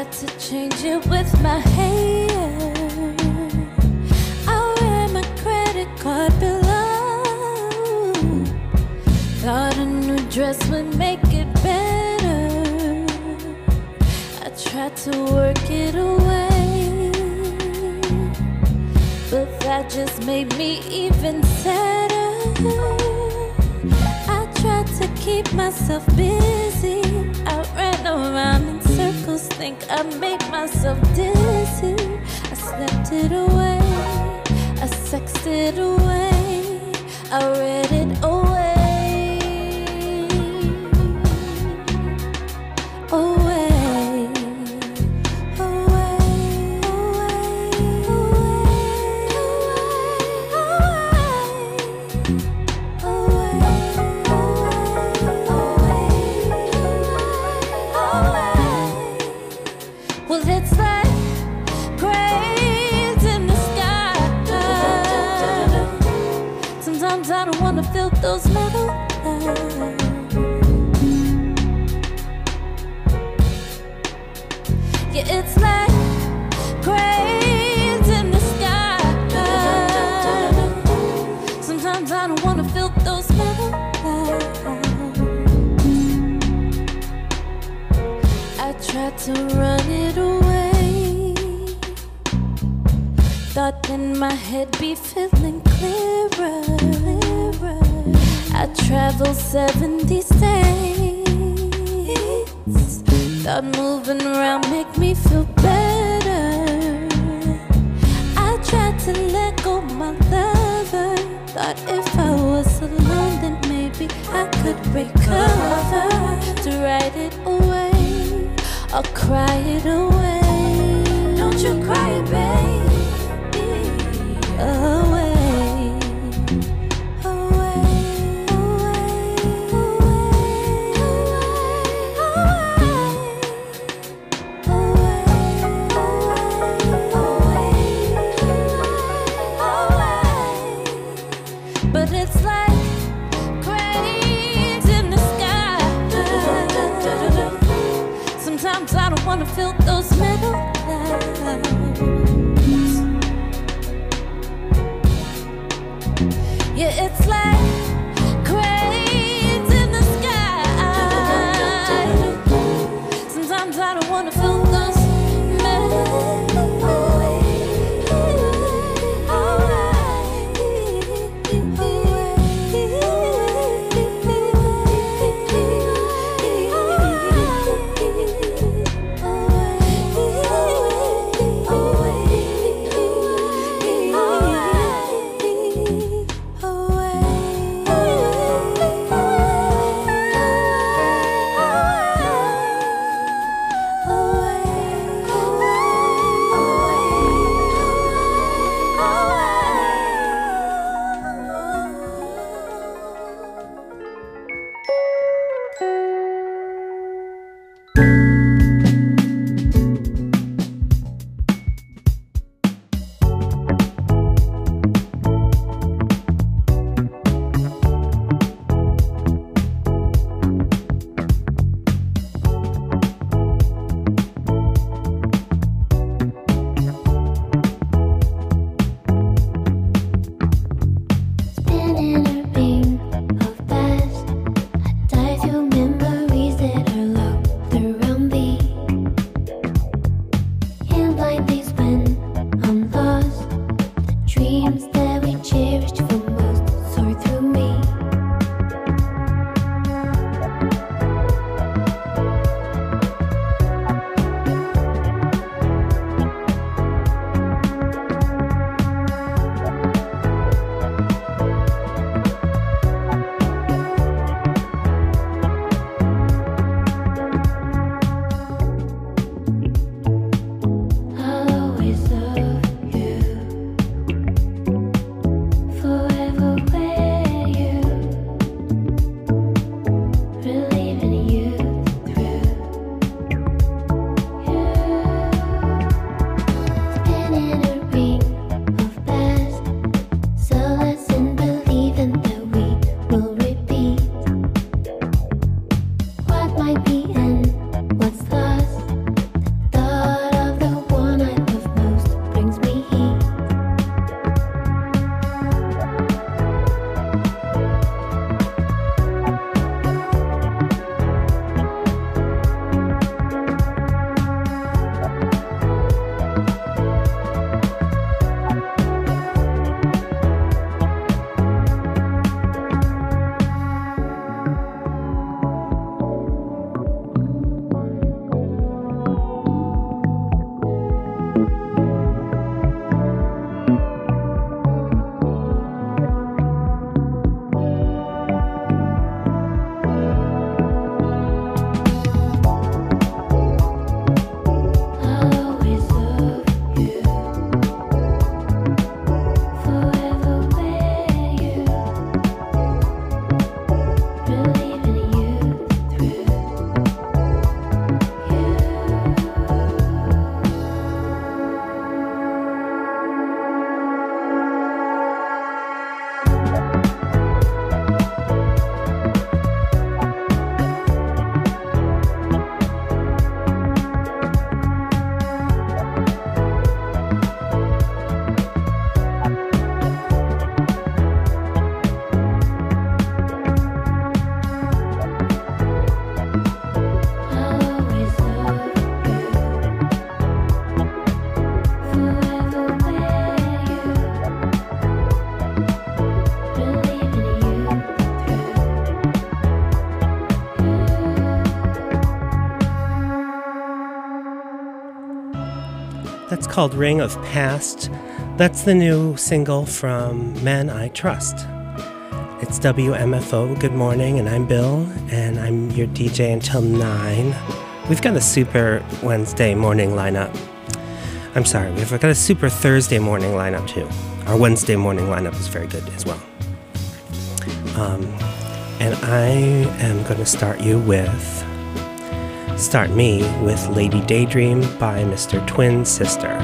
tried to change it with my hair. I ran my credit card below. Thought a new dress would make it better. I tried to work it away, but that just made me even sadder. I tried to keep myself busy. I ran around in circles, think I made myself dizzy. I slept it away, I sexed it away, I read it away. Well, it's like grains in the sky. Sometimes I don't wanna feel those metal eyes. Yeah, it's like grains in the sky. Sometimes I don't wanna feel those metal eyes. I tried to run it away, thought then my head be feeling clearer. I traveled 70 states, thought moving around make me feel better. I tried to let go my lover, thought if I was alone then maybe I could recover. To write it away or cry it away. Don't you cry, baby, away. But it's like grains in the sky. Sometimes I don't wanna feel those metal clouds. Yeah, it's like grains in the sky. Sometimes I don't wanna feel those metal. Away. That's called Ring of Past. That's the new single from Men I Trust. It's WMFO, good morning, and I'm Bill, and I'm your DJ until 9. We've got a super Wednesday morning lineup. I'm sorry, we've got a super Thursday morning lineup too. Our Wednesday morning lineup is very good as well. And I am going to start me with Lady Daydream by Mr. Twin Sister.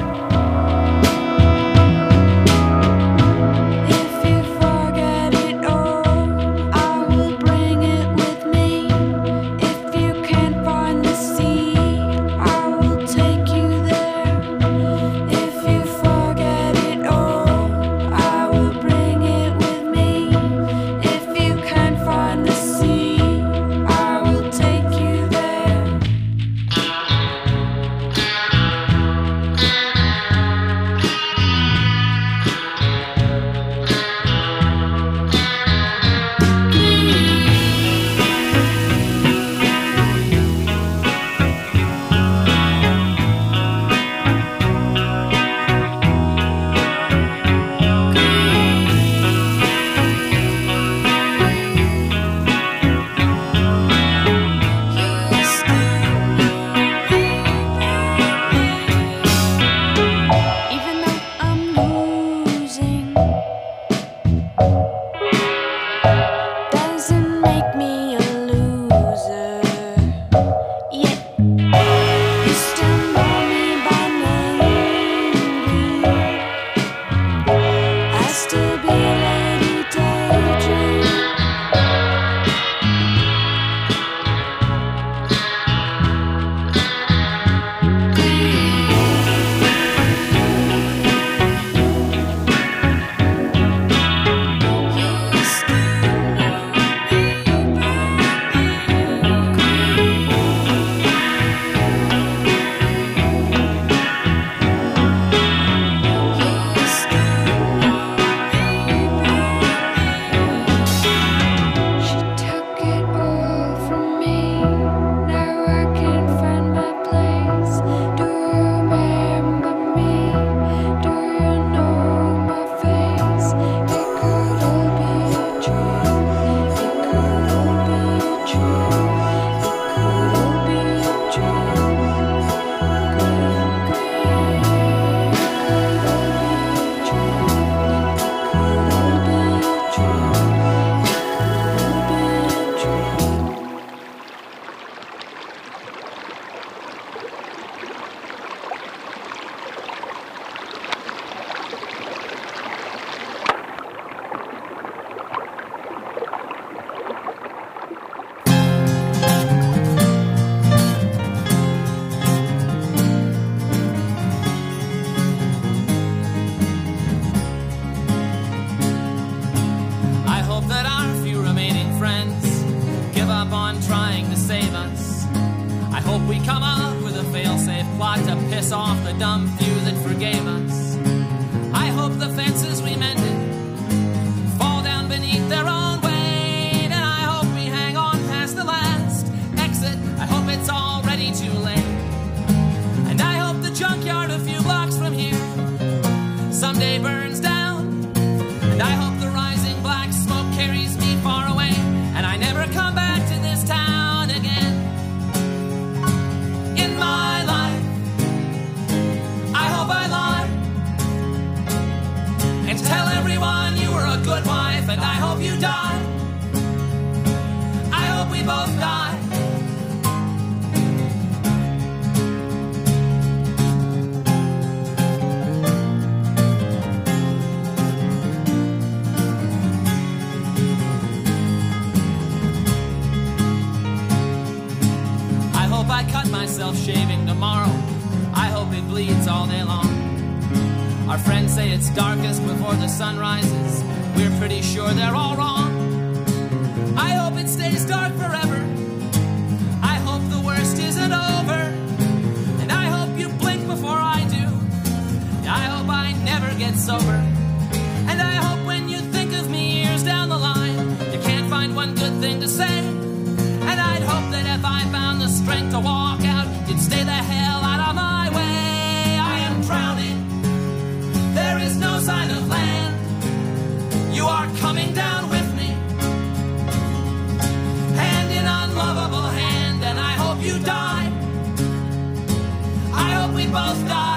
Shaving tomorrow, I hope it bleeds all day long. Our friends say it's darkest before the sun rises. We're pretty sure they're all wrong. I hope it stays dark forever. I hope the worst isn't over. And I hope you blink before I do. I hope I never get sober. And I hope when you think of me years down the line, you can't find one good thing to say. And I'd hope that if I found the strength to walk out, you'd stay the hell out of my way. I am trapped. both die.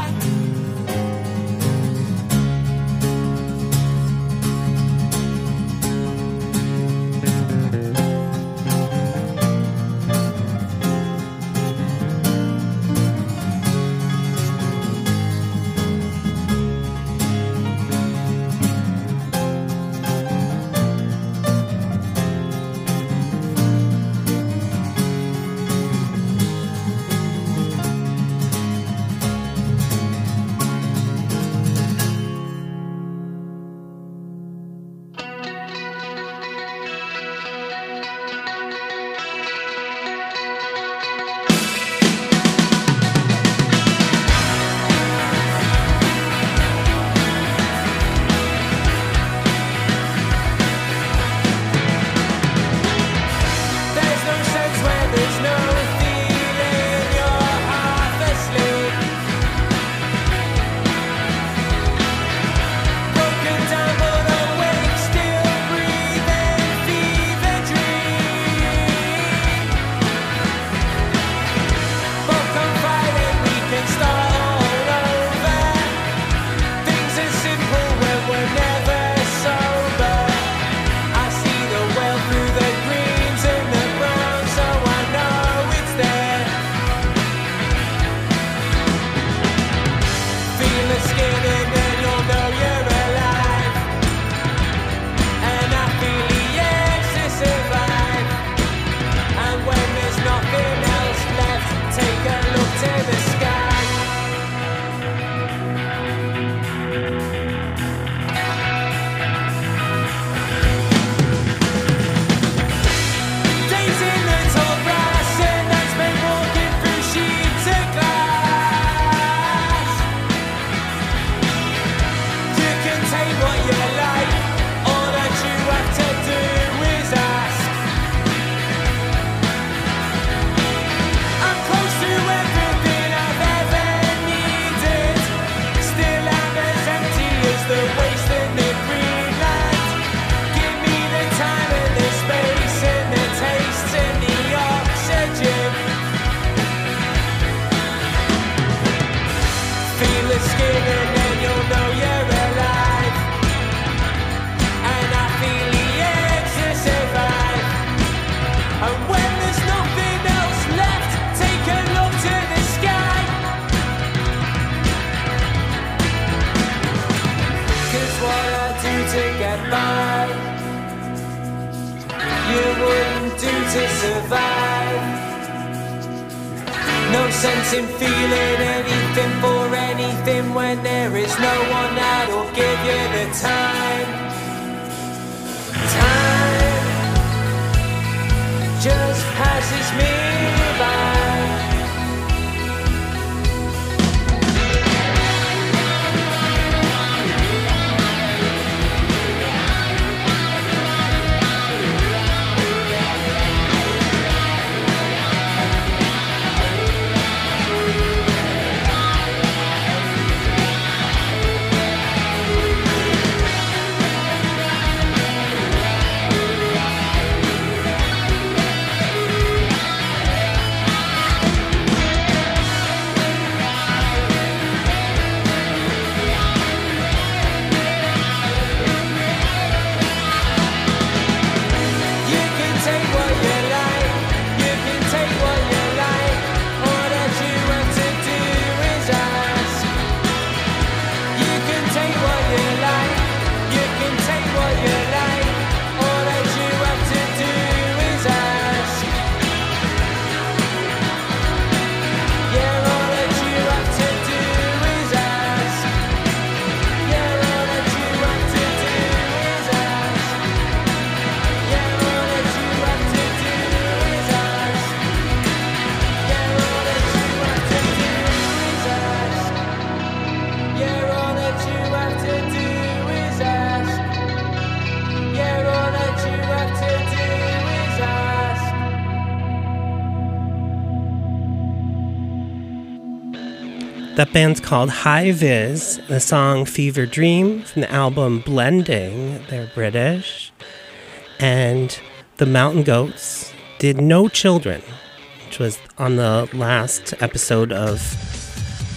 No sense in feeling anything for anything when there is no one that'll give you the time. Time just passes me by. That band's called High Vis, the song Fever Dream from the album Blending. They're British. And the Mountain Goats did No Children, which was on the last episode of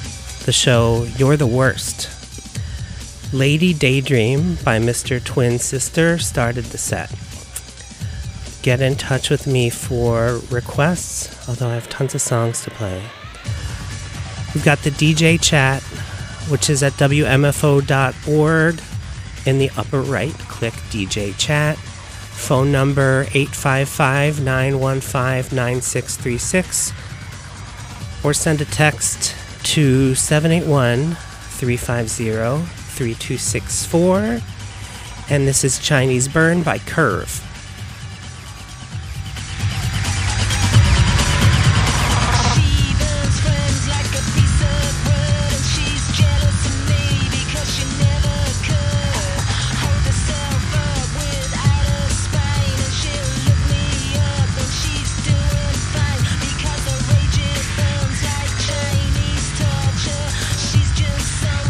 the show You're the Worst. Lady Daydream by Mr. Twin Sister started the set. Get in touch with me for requests, although I have tons of songs to play. We've got the DJ chat, which is at WMFO.org. In the upper right, click DJ chat. Phone number 855-915-9636. Or send a text to 781-350-3264. And this is Chinese Burn by Curve.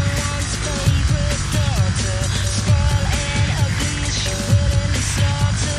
Spoil and ugly, she wouldn't start to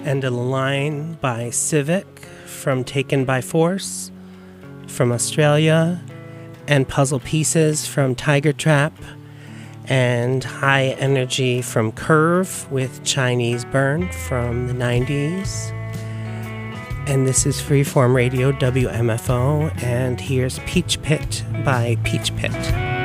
and a line by Civic from Taken by Force from Australia, and Puzzle Pieces from Tiger Trap, and High Energy from Curve with Chinese Burn from the 90s. And this is Freeform Radio, WMFO, and here's Peach Pit by Peach Pit.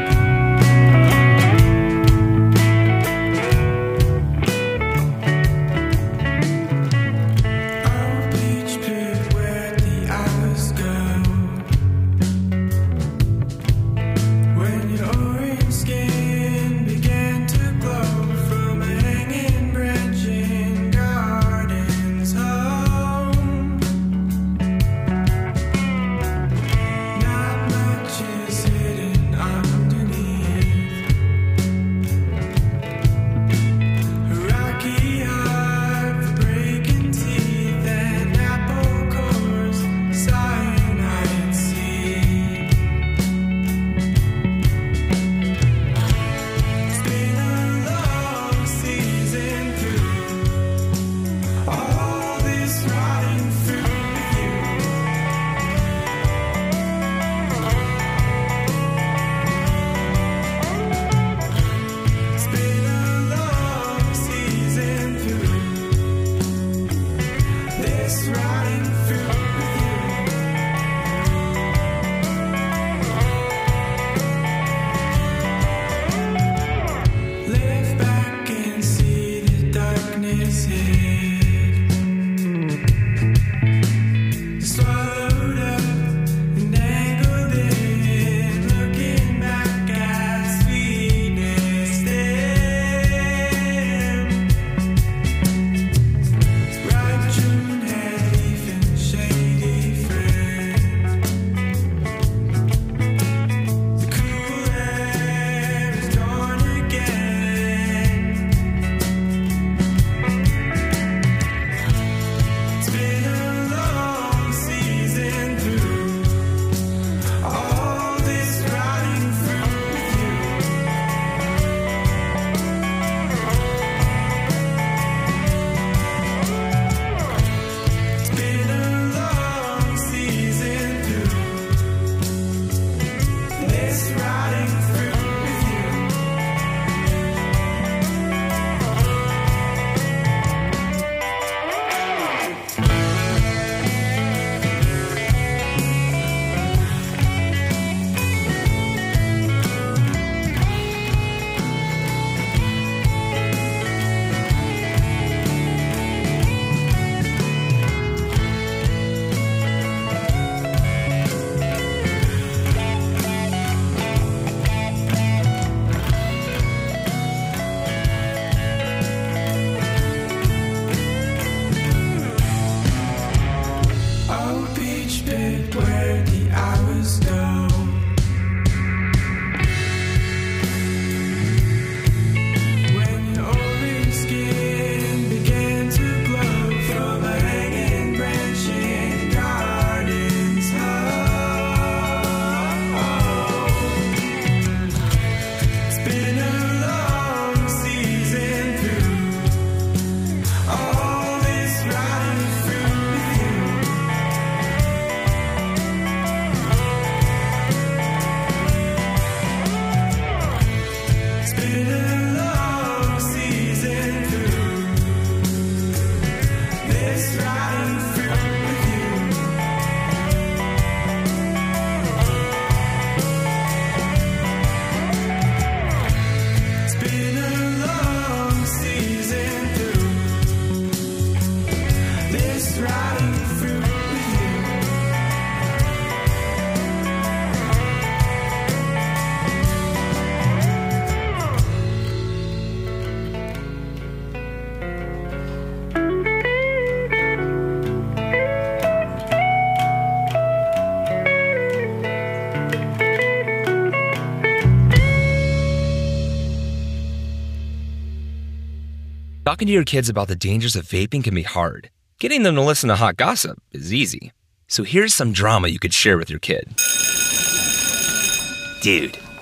Talking to your kids about the dangers of vaping can be hard. Getting them to listen to hot gossip is easy. So here's some drama you could share with your kid. Dude,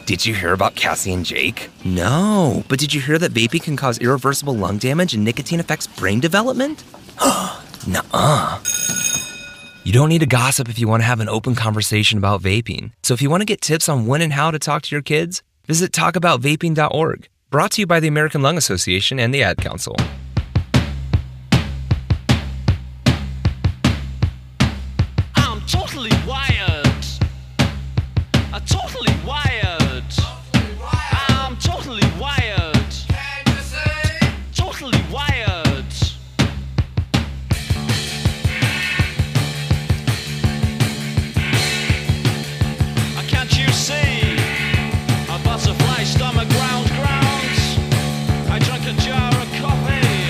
Did you hear about Cassie and Jake? No, but did you hear that vaping can cause irreversible lung damage and nicotine affects brain development? Nuh-uh. You don't need to gossip if you want to have an open conversation about vaping. So if you want to get tips on when and how to talk to your kids, visit talkaboutvaping.org. Brought to you by the American Lung Association and the Ad Council. I'm totally wired. I'm totally wired. I'm totally wired. Can you say? Totally wired. Can't you see? A butterfly stomach ground. I drank a jar of coffee.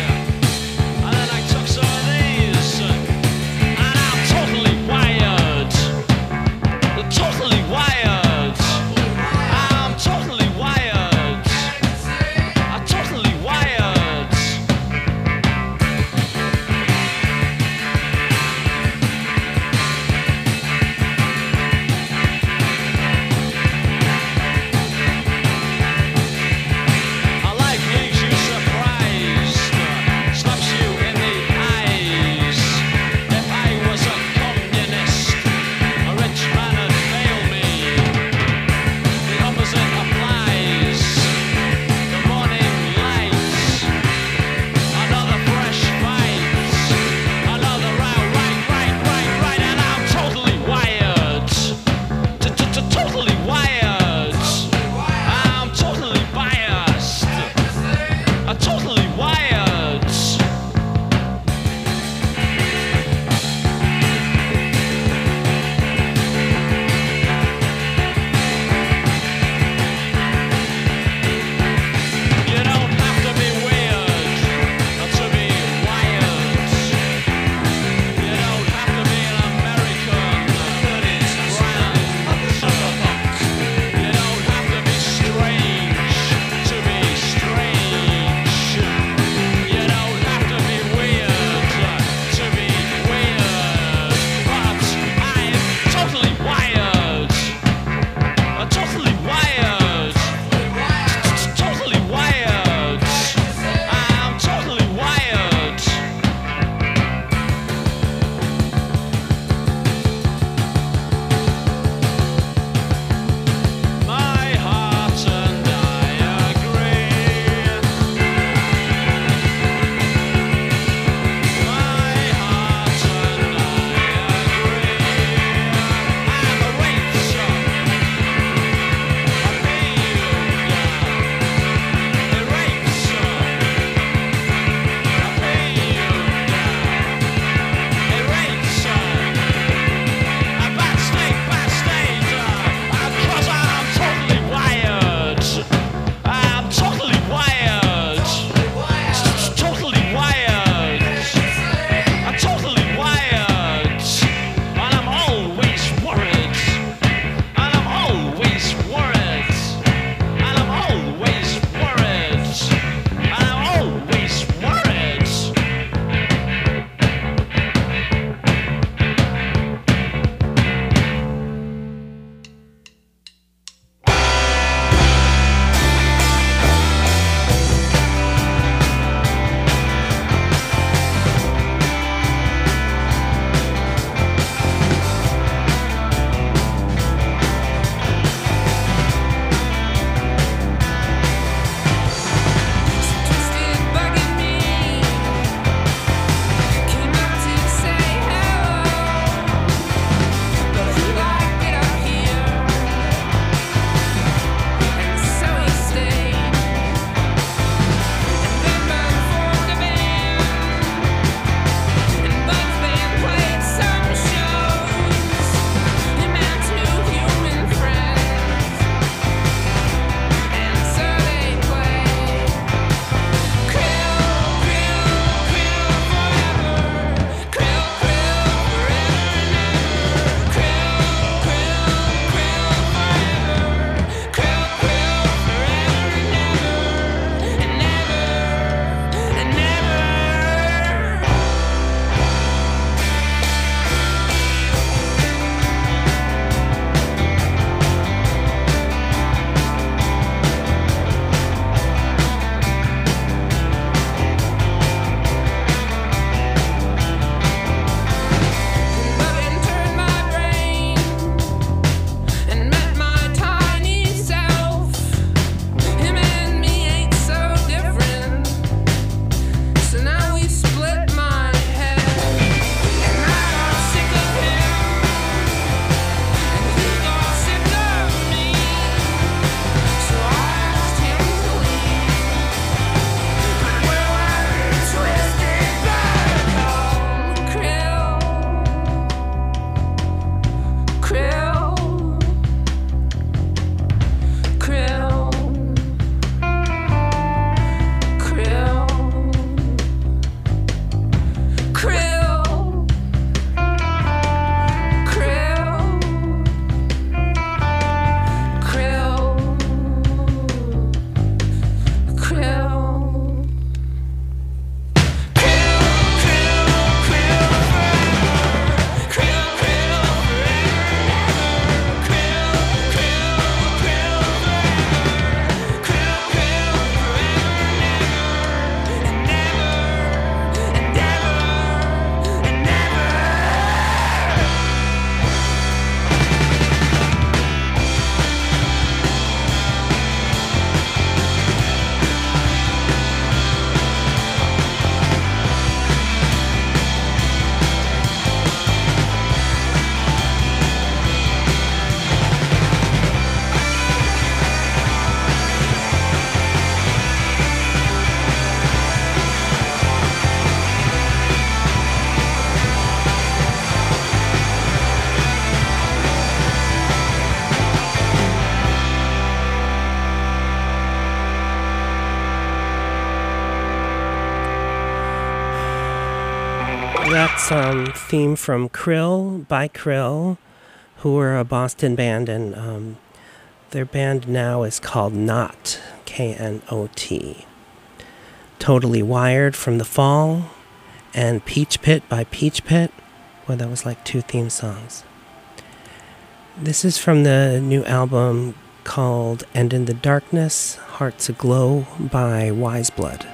That's theme from Krill by Krill, who are a Boston band, and their band now is called Knot, K-N-O-T. Totally Wired from The Fall, and Peach Pit by Peach Pit. Well, that was like 2 theme songs. This is from the new album called And in the Darkness, Hearts Aglow by Wise Blood.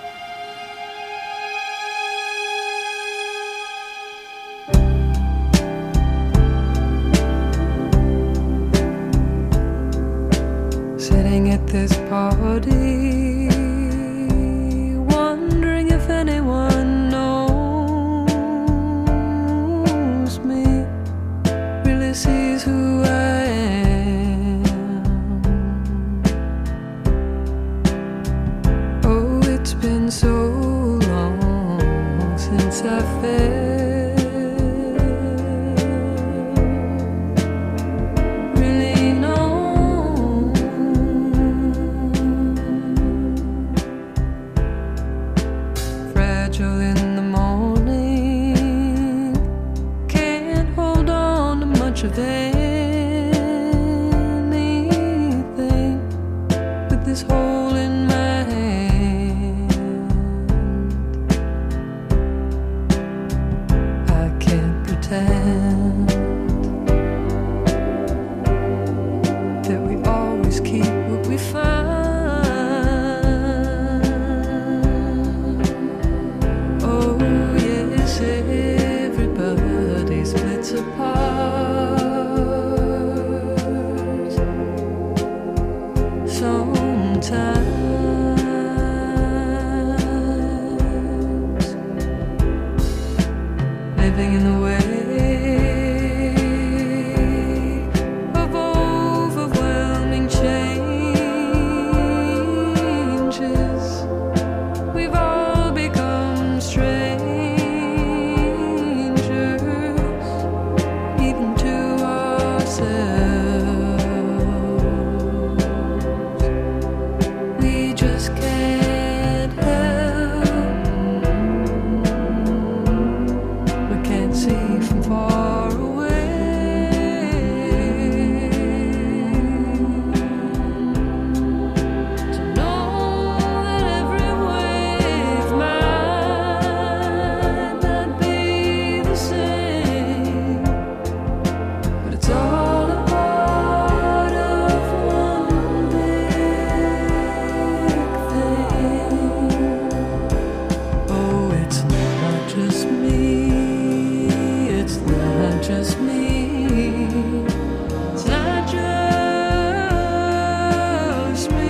Sitting at this party, wondering if anyone knows me, really sees who I am. Oh, it's been so long since I felt of anything with this hole in my hand. I can't pretend that we always keep what we find. Oh yes, everybody splits apart. Sometimes living in the way of overwhelming changes, we've all become strangers, even to ourselves. Just can't help. We can't see from far away. To know that every wave might not be the same, but it's all a part of one big. Oh, it's not just me, it's not just me, it's not just me,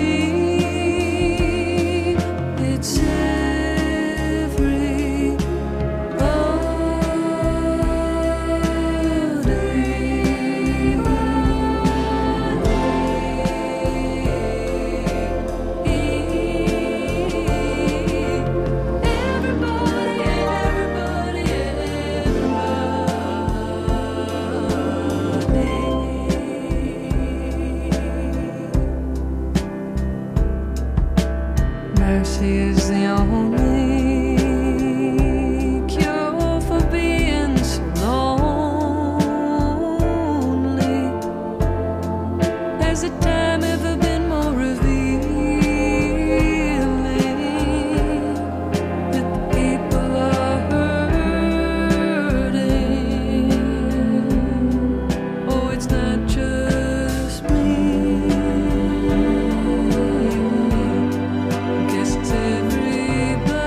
it's mercy is the only cure for being so lonely. Has the time ever been more revealing that the people are hurting? Oh, it's not just me. Guess it's everybody.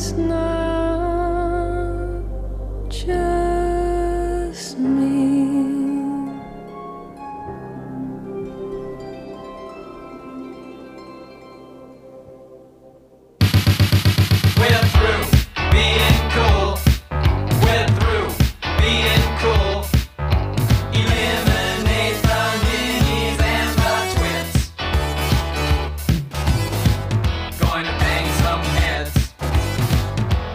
it's not just me. We're through being cool. We're through being cool. Eliminate the minis and the twits. Going to bang some heads.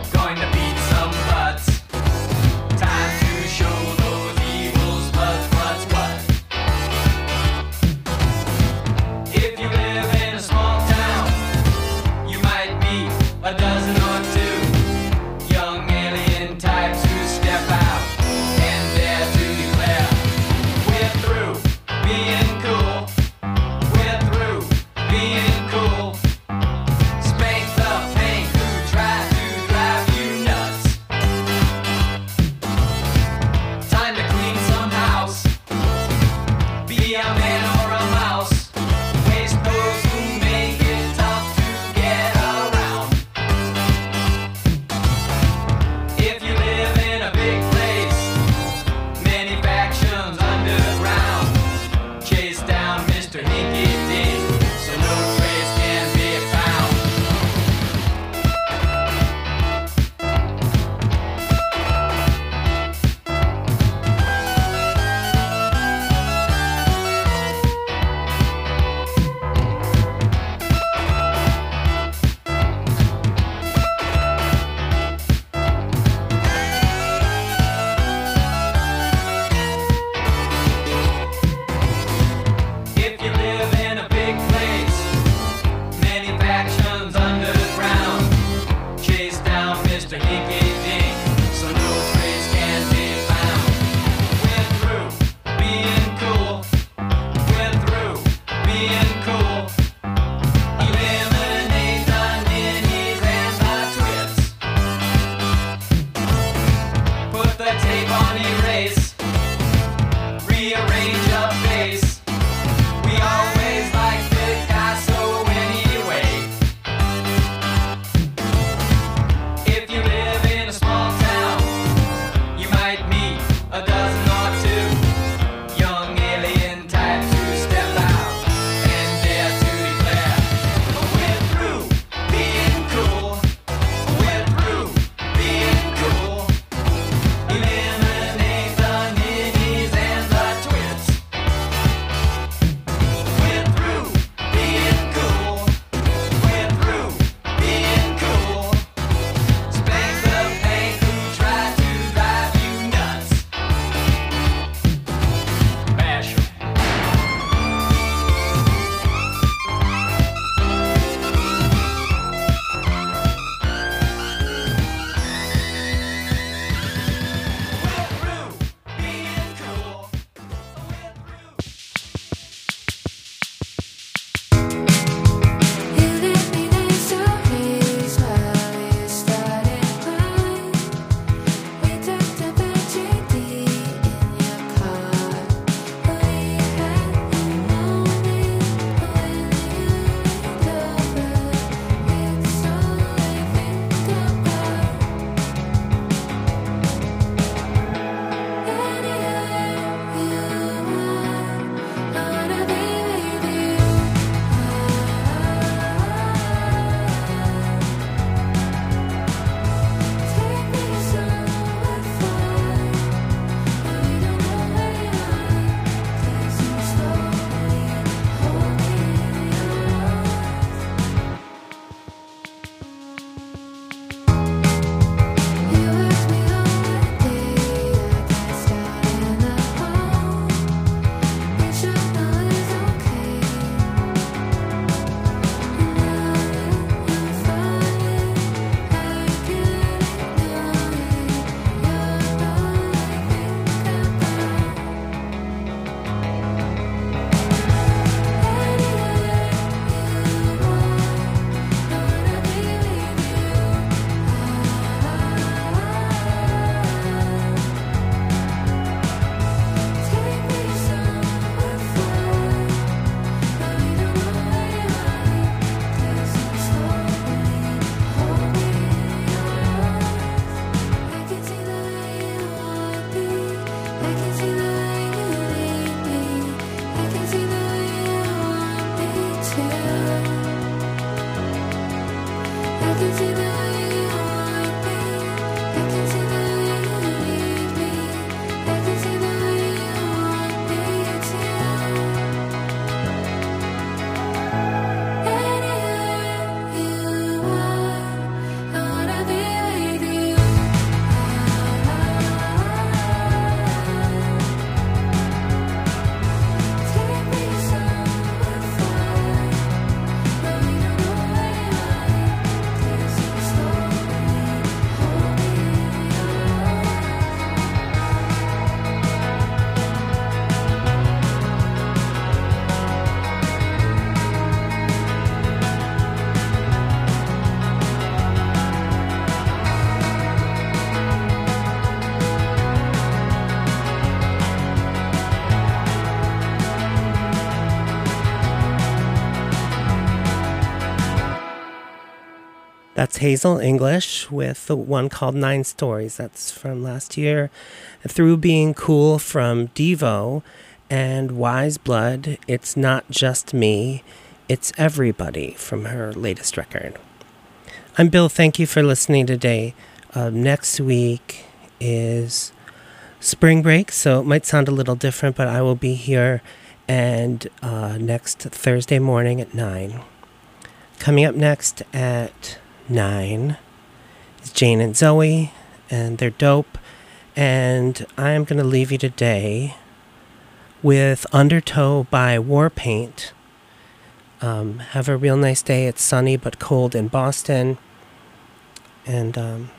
That's Hazel English with the one called 9 Stories. That's from last year. Through Being Cool from Devo and Wise Blood, It's Not Just Me, It's Everybody from her latest record. I'm Bill. Thank you for listening today. Next week is spring break, so it might sound a little different, but I will be here and next Thursday morning at 9. Coming up next at 9 is Jane and Zoe, and they're dope. And I'm going to leave you today with Undertow by Warpaint. Have a real nice day. It's sunny but cold in Boston. And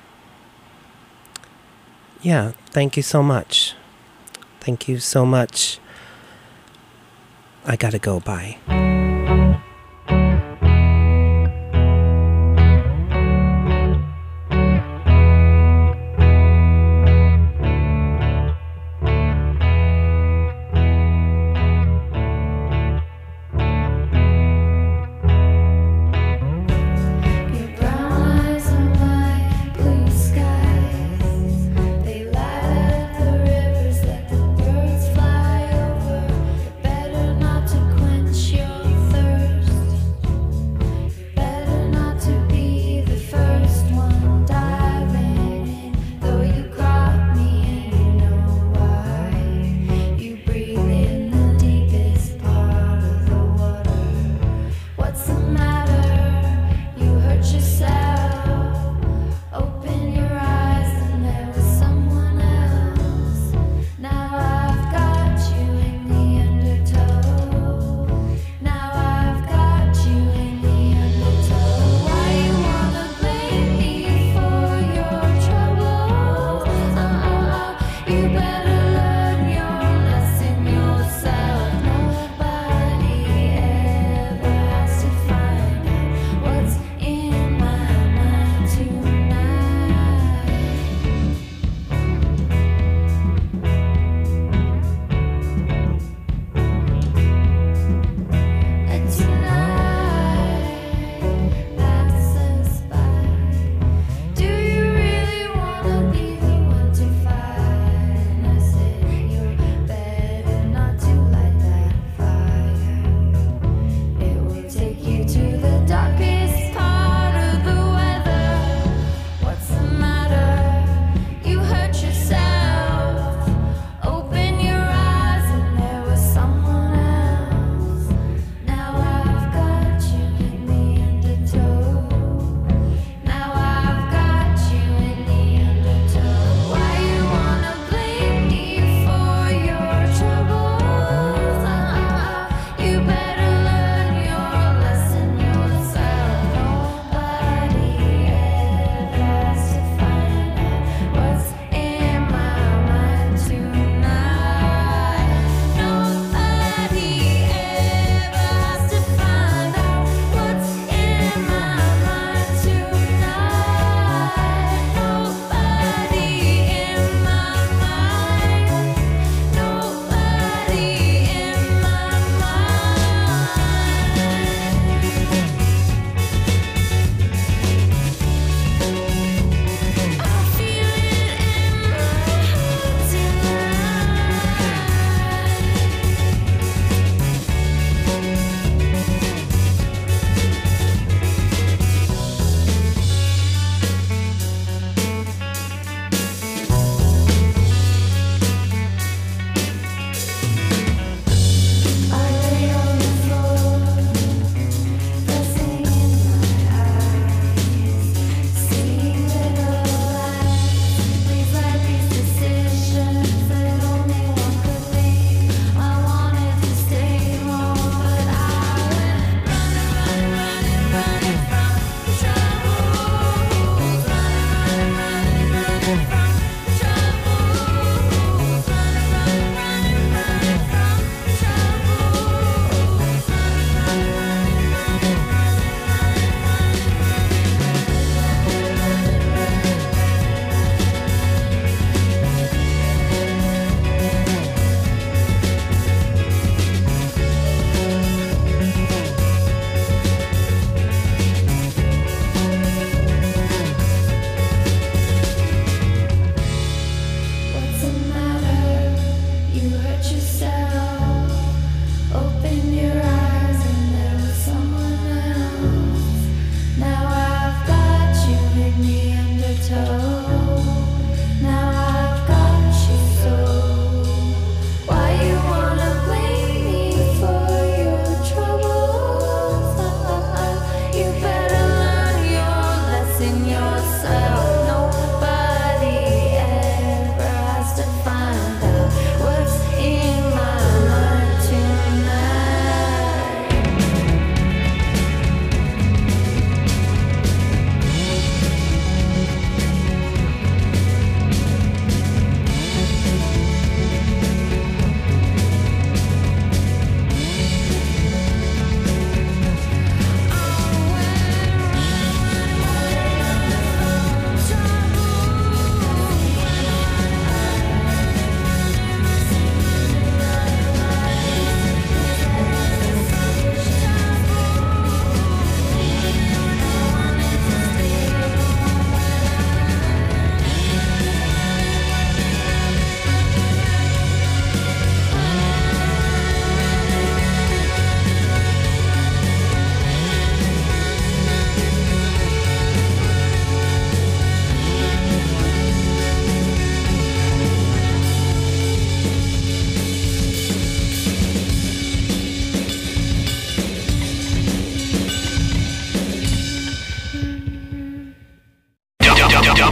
yeah, thank you so much. Thank you so much. I gotta go. Bye. Better not to quench your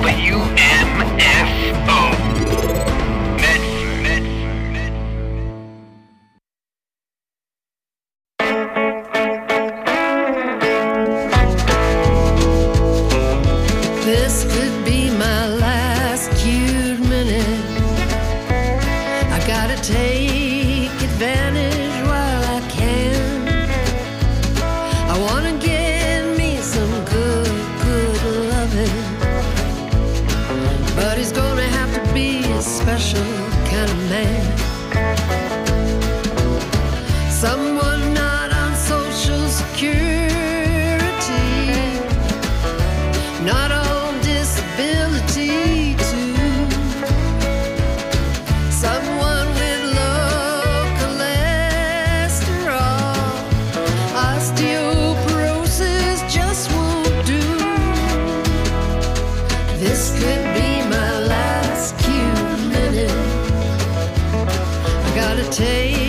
This could be my last cute minute. I gotta take advantage while I can. I wanna get me some good loving, but he's gonna have to be a special kind of man. Someone not on Social Security, not on disability too. Someone with low cholesterol, osteoporosis just won't do. This could be my last cute minute. I gotta take